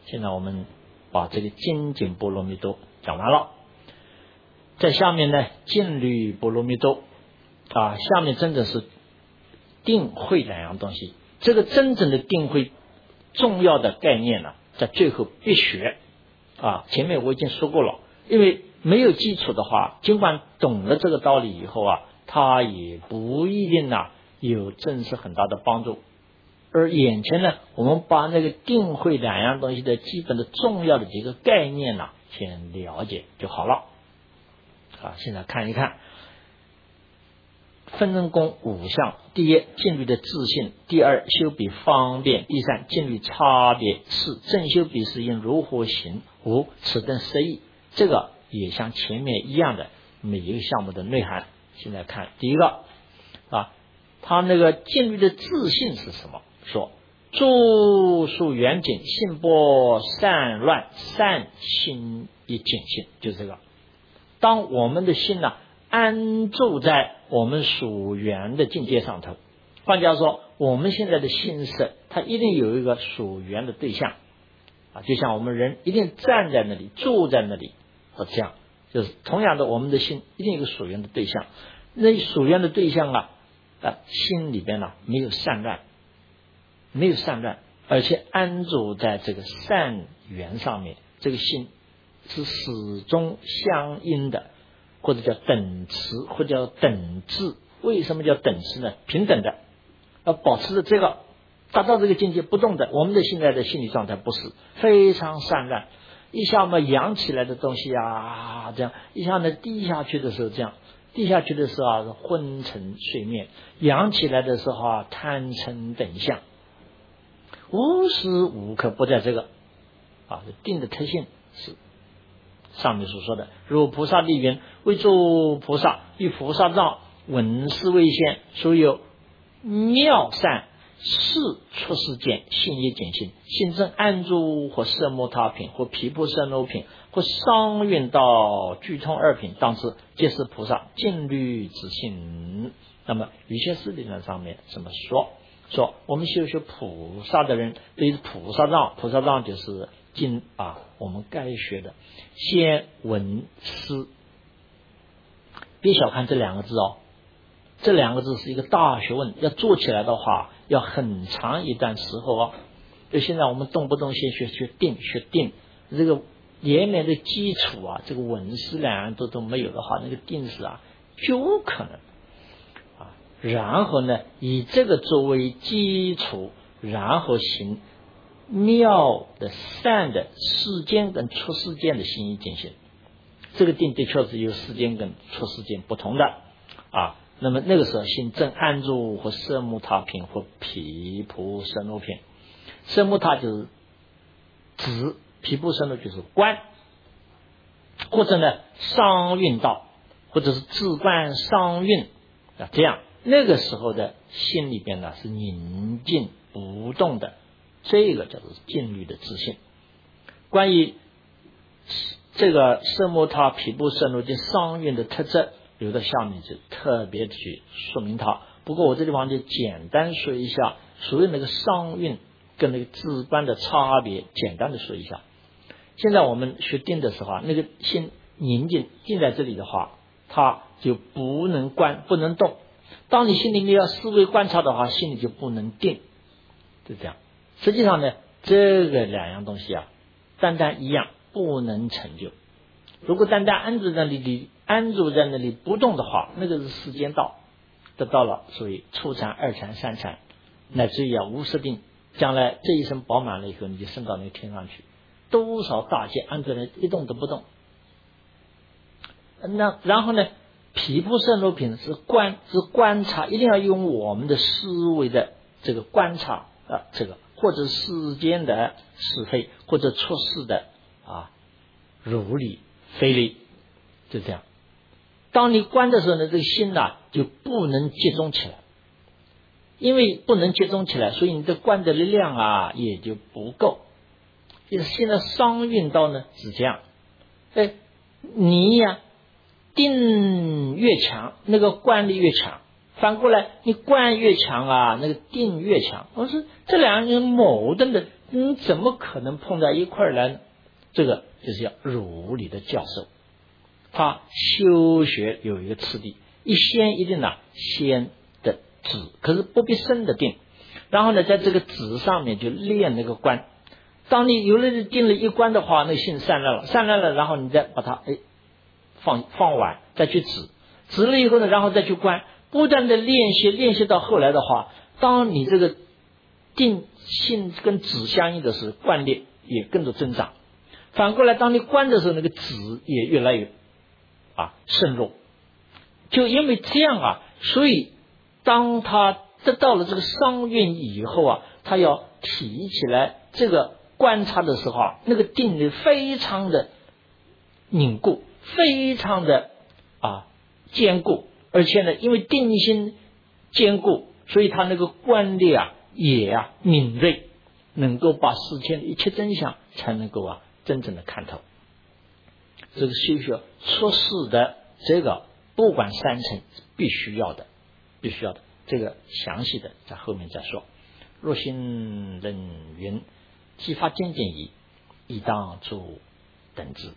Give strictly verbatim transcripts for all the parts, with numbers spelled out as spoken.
现在我们把这个精进波罗蜜多讲完了，在下面呢静虑波罗蜜多啊，下面真的是定慧两样东西。这个真正的定慧重要的概念呢，在最后必学啊。前面我已经说过了，因为没有基础的话，尽管懂了这个道理以后啊，它也不一定啊有真是很大的帮助。而眼前呢，我们把那个定慧两样东西的基本的重要的几个概念呢，先了解就好了。啊，现在看一看分真功五项：第一，静虑的自信；第二，修比方便；第三，静虑差别；四，正修比是应如何行；五，此等实义。这个也像前面一样的每一个项目的内涵。现在看第一个啊，他那个静虑的自信是什么？说住宿远景，心波散乱，善心一景性，就是这个。当我们的心呢、啊、安住在我们属缘的境界上头，换句话说，我们现在的心识它一定有一个属缘的对象啊，就像我们人一定站在那里，住在那里，是这样。就是同样的，我们的心一定有一个属缘的对象，那属缘的对象啊，啊心里边呢、啊、没有散乱。没有散乱，而且安住在这个善缘上面，这个心是始终相应的，或者叫等持，或者叫等质。为什么叫等持呢？平等的，要保持着这个，达到这个境界不动的。我们的现在的心理状态不是非常散乱，一下嘛扬起来的东西啊，这样一下呢低下去的时候这样，低下去的时候啊昏沉睡眠，扬起来的时候啊贪嗔等相。无时无刻不在这个啊，定的特性是上面所说的。如菩萨立云：为诸菩萨以菩萨藏闻思为先，所有妙善是出世间，心也简性，心正安住，或色摩他品，或毗婆舍那品，或商运道具通二品，当知皆是菩萨静虑之性。那么有些事理论上面怎么说？说我们修学菩萨的人，对于菩萨藏，菩萨藏就是经啊，我们该学的先闻思。别小看这两个字哦，这两个字是一个大学问，要做起来的话要很长一段时候哦。就现在我们动不动先学学定，学定这个连绵的基础啊，这个闻思两样都都没有的话，那个定是啊就不可能。然后呢，以这个作为基础，然后行妙的善的世间跟出世间的心意进行。这个定的确是有世间跟出世间不同的啊。那么那个时候心正安住，或色摩他品，或毗婆舍那品。色摩他就是指，毗婆舍那就是观，或者呢商运道，或者是自观商运啊，这样。那个时候的心里边呢是宁静不动的，这个叫做静虑的自信。关于这个色摩他毗婆舍那的商运的特质，留到下面就特别去说明它。不过我这地方就简单说一下，所谓那个商运跟那个自观的差别，简单的说一下。现在我们学定的时候啊，那个心宁静定在这里的话，它就不能观，不能动。当你心里面要思维观察的话，心里就不能定，就这样。实际上呢，这个两样东西啊，单单一样不能成就。如果单单安住在那里，安住在那里不动的话，那个是世间道，得到了所谓初禅、二禅、三禅，乃至于啊无色定，将来这一生饱满了以后，你就升到那个天上去。多少大戒安住在一动都不动。那然后呢？毗婆舍那品是观，是观察，一定要用我们的思维的这个观察啊，这个或者世间的是非，或者出世的啊如理非理，就这样。当你观的时候呢，这个心呐、啊、就不能集中起来，因为不能集中起来，所以你的观的力量啊也就不够。就是现在商运道呢是这样，哎，你呀、啊。定越强，那个观力越强。反过来，你观越强啊，那个定越强。我说这两个人矛盾的， 你怎么可能碰在一块儿来呢？这个就是要儒理的教授，他修学有一个次第，一先一定呢，先的止，可是不必深的定，然后呢，在这个止上面就练那个观。当你有了定了一观的话，那心散乱了，散乱了，然后你再把它哎放放完，再去止，止了以后呢，然后再去观，不断的练习，练习到后来的话，当你这个定性跟止相应的时候，观念也跟着增长。反过来，当你观的时候，那个止也越来越啊深入。就因为这样啊，所以当他得到了这个商运以后啊，他要提起来这个观察的时候啊，那个定力非常的凝固，非常的啊坚固，而且呢，因为定心坚固，所以他那个观力啊也啊敏锐，能够把世间的一切真相才能够啊真正的看透。这个修学出世的这个不管三层必须要的，必须要的，这个详细的在后面再说。若心人云，激发渐渐矣，亦当助等之。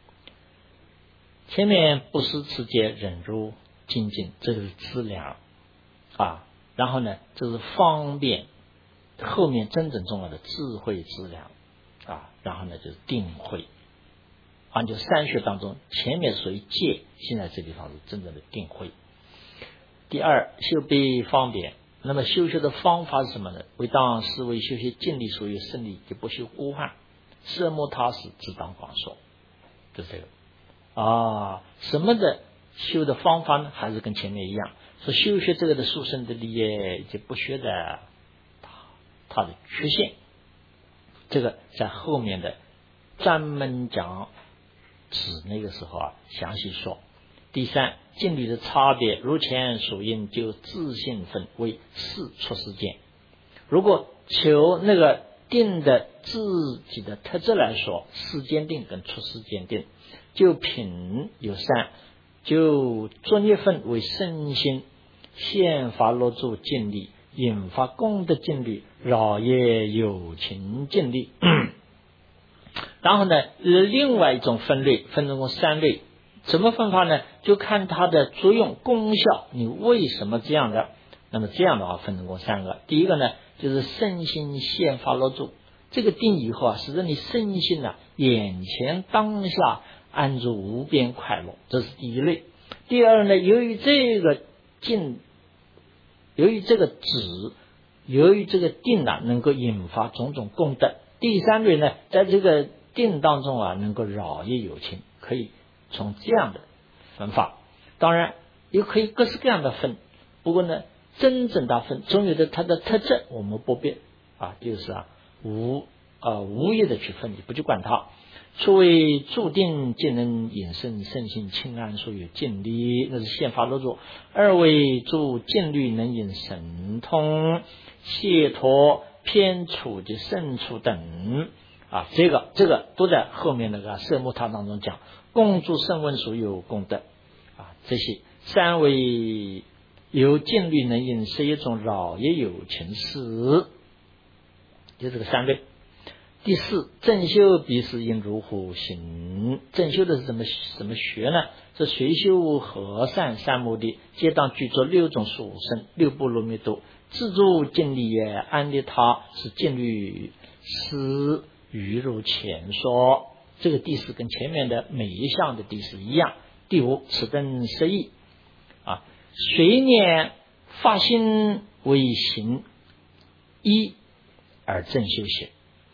前面不思持戒，忍辱精进，这是资粮啊。然后呢，这是方便，后面真正重要的智慧资粮啊。然后呢，就是定慧。按照三学当中，前面属于戒，现在这地方是真正的定慧。第二，修悲方便。那么修学的方法是什么呢？为当思维修学尽力所有胜利，就不修孤患，色莫他时，只当广说。就是这个啊。什么的修的方法呢？还是跟前面一样，说修学这个的殊胜的利益，以及不学的它的缺陷，这个在后面的专门讲指那个时候啊详细说。第三，禁律的差别，如前所应，就自性分为四出世间。如果求那个定的自己的特质来说，世间定跟出世间定，就品有三，就作业分为身心宪法落住禁律，引发功德禁律，扰业有情禁律。然后呢，另外一种分类分成三类，怎么分法呢？就看它的作用功效，你为什么这样的？那么这样的话分成三个。第一个呢，就是身心宪法落住，这个定以后啊，使得你身心啊眼前当下安住无边快乐，这是第一类。第二呢，由于这个静，由于这个止，由于这个定啊，能够引发种种功德。第三类呢，在这个定当中啊，能够扰业有情，可以从这样的分法。当然也可以各式各样的分，不过呢，真正的分总有的它的特质，我们不必啊，就是啊无啊无意的去分，你不去管它。初为注定既能引生身心清安，所有尽力，那是宪法落住；二为助禁律能引神通解脱偏处及胜处等啊，这个这个都在后面那个色目塔当中讲，共助圣问所有功德啊，这些三为由禁律能引是一种扰业有情事，就这个三类。第四，正修必是应如何行？正修的是怎么怎么学呢？是随修和善三目的，皆当具足六种属性，六波罗蜜多，自助尽力也，安利他是禁律思语如前说。这个第四跟前面的每一项的第四一样。第五，此等十义啊，随念发心为行一而正修行。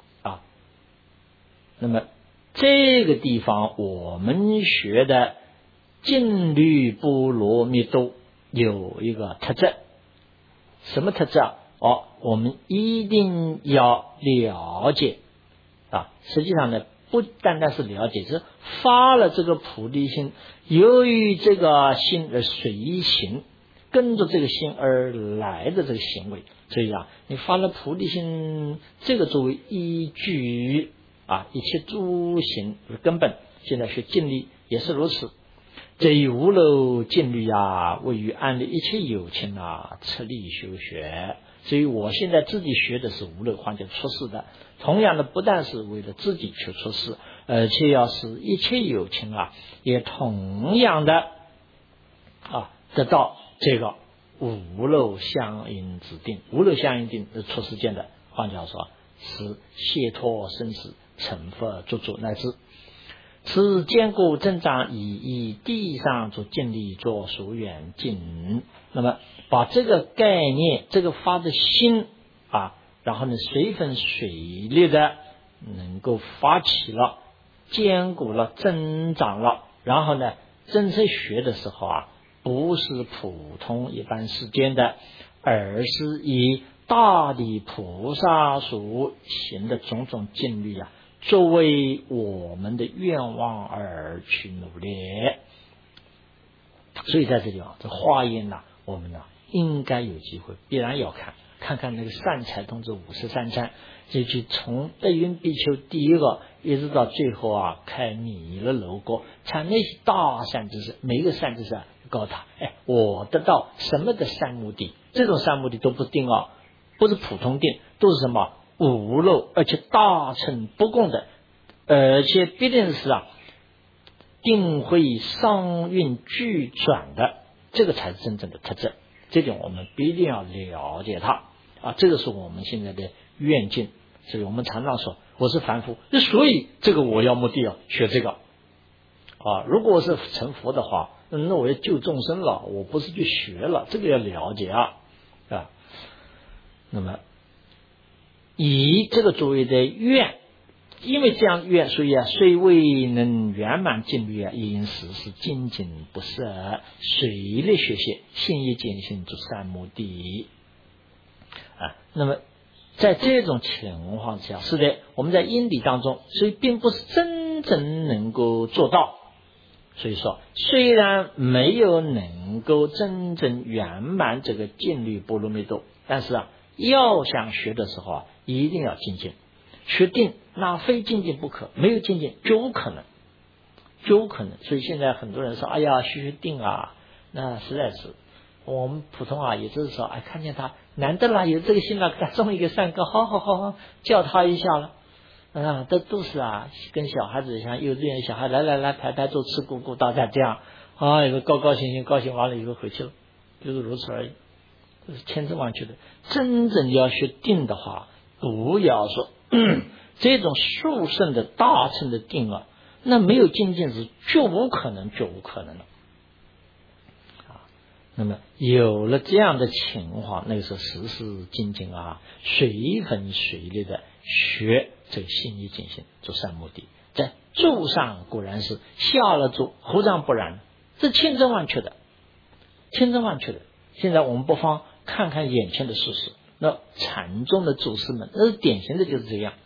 那么这个地方我们学的禁律波罗蜜多有一个特质，什么特质啊？哦，我们一定要了解啊！实际上呢，不单单是了解，是发了这个菩提心，由于这个心而随行，跟着这个心而来的这个行为。所以啊，你发了菩提心，这个作为依据。啊，一切诸行为根本，现在学禁律也是如此。这一无漏禁律啊，为于安利一切有情啊，彻力修学。 所以我现在自己学的是无漏幻觉出世的，同样的不但是为了自己去出世，而且要使一切有情啊也同样的啊得到这个无漏相应之定。无漏相应定是出世间的，换句话说是解脱生死成佛作主乃至此坚固增长以以地上做建立做属远近。那么把这个概念这个发的心啊，然后呢随分水力的能够发起了坚固了增长了，然后呢真正学的时候啊不是普通一般世间的，而是以大地菩萨所行的种种境律啊作为我们的愿望而去努力。所以在这里啊，这华严呐、啊，我们呢、啊、应该有机会必然要看看看那个善财童子五十三参，就去从德云比丘第一个一直到最后啊开弥勒楼国，看那些大善知识，每一个善知识啊告诉他，哎，我得到什么的善目的，这种善目的都不定啊，不是普通定，都是什么无漏而且大乘不共的，而且必定是啊定会商运俱转的，这个才是真正的特质。这点我们必定要了解它啊，这个是我们现在的愿境。所以我们常常说我是凡夫，所以这个我要目的要学这个啊。如果我是成佛的话，那我要救众生了，我不是去学了，这个要了解啊啊。那么以这个作为的愿，因为这样愿，所以啊，虽未能圆满尽律啊，因时是精进不舍，随力学习，心意坚信做善目的啊。那么在这种情况下，是的，我们在因地当中，所以并不是真正能够做到。所以说，虽然没有能够真正圆满这个尽律波罗蜜多，但是啊，要想学的时候啊，一定要精进。学定那非精进不可，没有精进就无可能，就无可能。所以现在很多人说，哎呀，学学定啊，那实在是我们普通啊，也就是说，哎，看见他难得啦，有这个心了，给他种一个善根，好好好好叫他一下了。啊，这都是啊，跟小孩子像幼稚园小孩来来来排排坐吃咕咕，大家这样啊，有个高高兴兴，高兴完了以后回去了，就是如此而已，这是千真万确的。真正要学定的话，不要说这种殊胜的大乘的定啊，那没有精进是就无可能，就无可能了啊。那么有了这样的情况，那个时候时时精进啊，随分随力的学这个心意精进做善目的，在住上果然是下了住，何尝不然？这千真万确的，千真万确的。现在我们不妨看看眼前的事实，那禅宗的祖师们，那是典型的就是这样。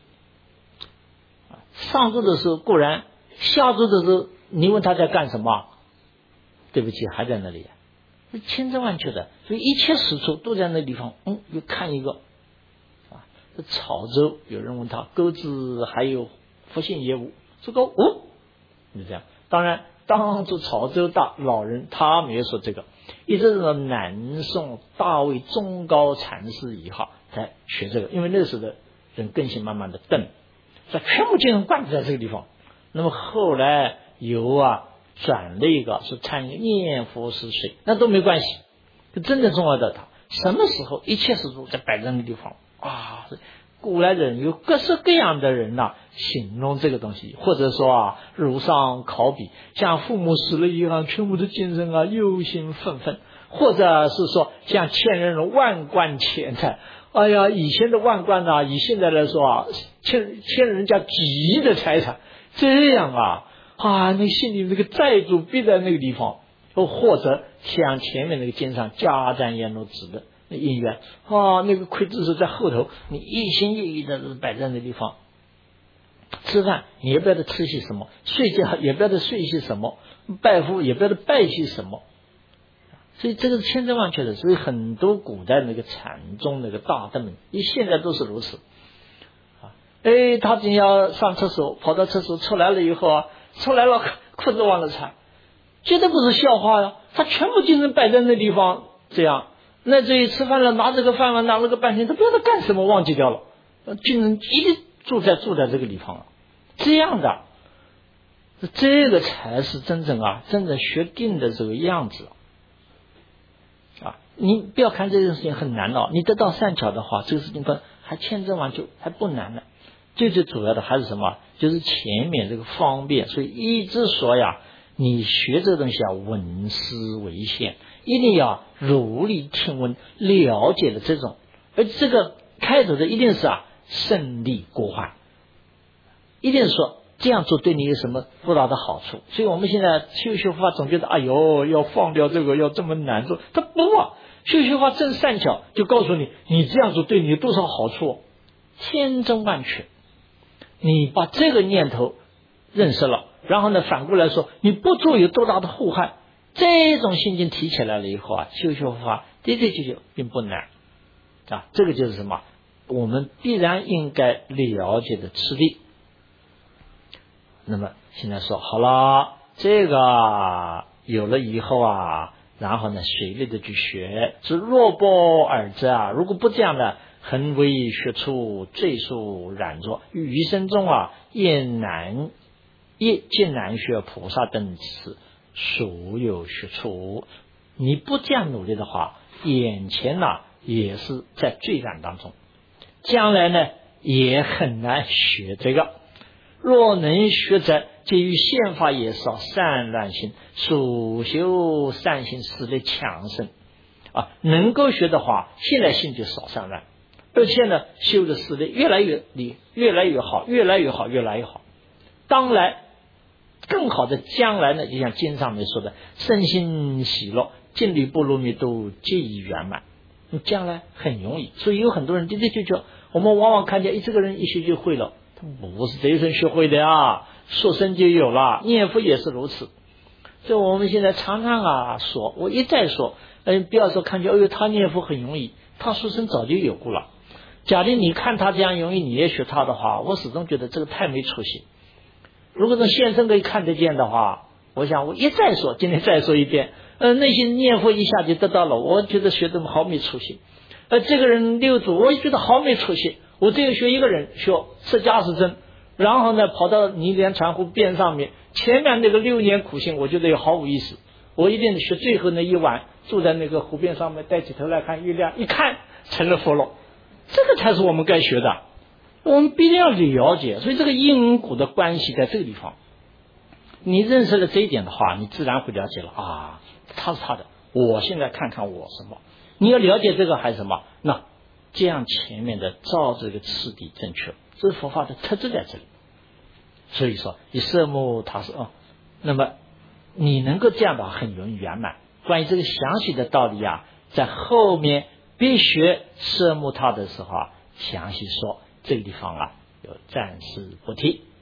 上座的时候固然，下座的时候你问他在干什么，对不起还在那里，是千真万确的。所以一切时处都在那地方，嗯，又看一个啊，这潮州有人问他钩子还有复兴业务，这个哦，就这样。当然当初潮州大老人他没有说这个，一直到南宋大卫宗高禅师以后才学这个，因为那时候的人更新慢慢的钝，所以全部精神灌注在这个地方。那么后来有啊转了一个是参念佛是谁，那都没关系，就真正重要的他什么时候一切事物在摆在那个地方啊。古来人有各式各样的人呐、啊，形容这个东西，或者说啊如上考比，像父母死了一样，全部的精神啊忧心愤愤，或者是说像欠人的万贯钱财，哎呀，以前的万贯呢，以现在来说啊，欠欠人家几亿的财产，这样啊啊，那心里那个债主逼在那个地方，或者像前面那个经上家占阎罗子的那因缘啊，那个刽子手在后头，你一心一意的摆在那地方，吃饭你也不知道吃些什么，睡觉也不知道睡些什么，拜佛也不知道拜些什么。所以这个是千真万确的。所以很多古代那个禅宗那个大德们，你现在都是如此啊。哎，他今天要上厕所，跑到厕所出来了以后啊，出来了裤子忘了穿，绝对不是笑话呀。他全部精神摆在那地方，这样那至于吃饭了，拿这个饭碗拿了个半天，他不知道干什么，忘记掉了，竟然一直住在住在这个地方了。这样的，这个才是真正啊，真正学定的这个样子啊！你不要看这件事情很难了，你得到善巧的话，这个事情不还千真万确，还不难呢。最最主要的还是什么？就是前面这个方便。所以一直说呀，你学这个东西啊，闻思为先，一定要如理听闻，了解了这种，而这个开头的一定是啊，胜利国患，一定是说这样做对你有什么多大的好处。所以我们现在修学法总觉得哎呦要放掉这个要这么难做，他不啊，修学法正善巧就告诉你，你这样做对你有多少好处，千真万确。你把这个念头认识了，然后呢反过来说你不做有多大的祸害，这种心境提起来了以后啊，修学法的的确确并不难啊。这个就是什么？我们必然应该了解的次第。那么现在说好了，这个有了以后啊，然后呢随类的去学，是若不尔之啊，如果不这样的，恒为学处，罪数染作，余生中啊，也难也艰难学菩萨等词，所有学处。你不这样努力的话，眼前呢、啊、也是在罪染当中，将来呢也很难学这个。若能学者，皆于宪法也少善乱心，属修善心，使得强盛啊。能够学的话，现在心就少散乱，而且呢，修的使得越来越厉，越来越好，越来越好，越来越好。当然，更好的将来呢，就像经上面说的，身心喜乐，净律波罗蜜都皆已圆满。将来很容易，所以有很多人的的确确，我们往往看见，哎，这个人一学就会了。他不是这一生学会的啊，说生就有了，念佛也是如此。所以我们现在常常啊说，我一再说，嗯，不要说看见，哎呦，他念佛很容易，他说生早就有过了。假定你看他这样容易，你也学他的话，我始终觉得这个太没出息。如果从现生可以看得见的话，我想我一再说，今天再说一遍，呃，那些念佛一下就得到了，我觉得学的好没出息。呃，这个人六祖，我也觉得好没出息。我只有学一个人，学释迦世尊，然后呢跑到泥莲禅湖边上面，前面那个六年苦行，我觉得也毫无意思。我一定学最后那一晚，住在那个湖边上面，抬起头来看月亮，一看成了佛了。这个才是我们该学的，我们必定要了解。所以这个因果的关系在这个地方，你认识了这一点的话，你自然会了解了啊，他是他的，我现在看看我什么。你要了解这个还是什么？那这样前面的照这个次第正确，这是佛法的特质在这里。所以说以色目它是哦，那么你能够这样的很容易圆满。关于这个详细的道理啊，在后面必学色目它的时候啊，详细说，这个地方啊，就暂时不提。